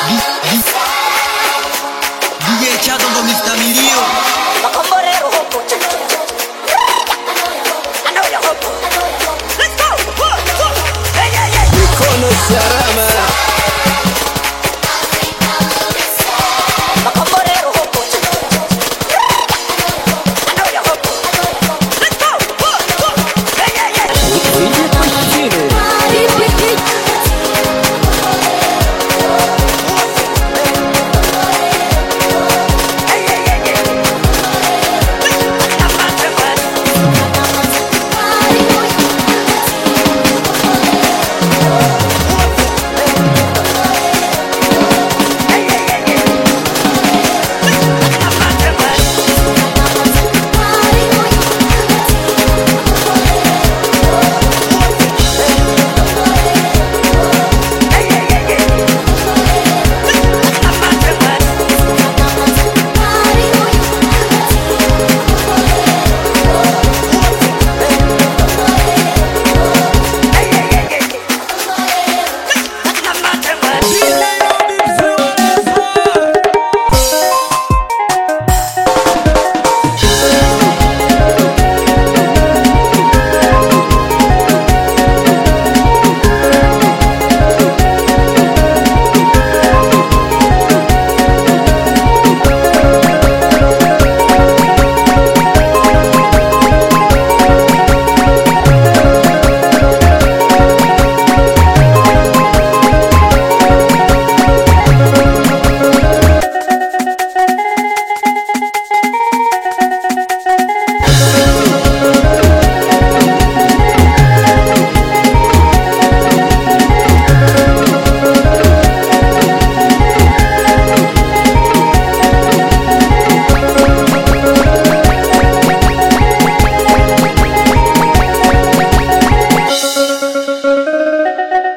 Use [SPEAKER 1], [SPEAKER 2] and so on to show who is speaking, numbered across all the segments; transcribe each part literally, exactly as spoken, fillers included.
[SPEAKER 1] D J Chato con mister Milio.
[SPEAKER 2] Macomborero hopo. I know you hopo. Let's go. Hey, yeah, yeah.
[SPEAKER 3] Mikono salama.
[SPEAKER 2] Macomborero hopo. I know you hopo. Let's go. Hey, yeah, yeah.
[SPEAKER 3] Idzie puścimy.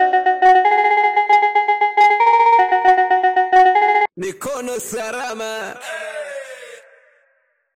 [SPEAKER 3] Mikono salama.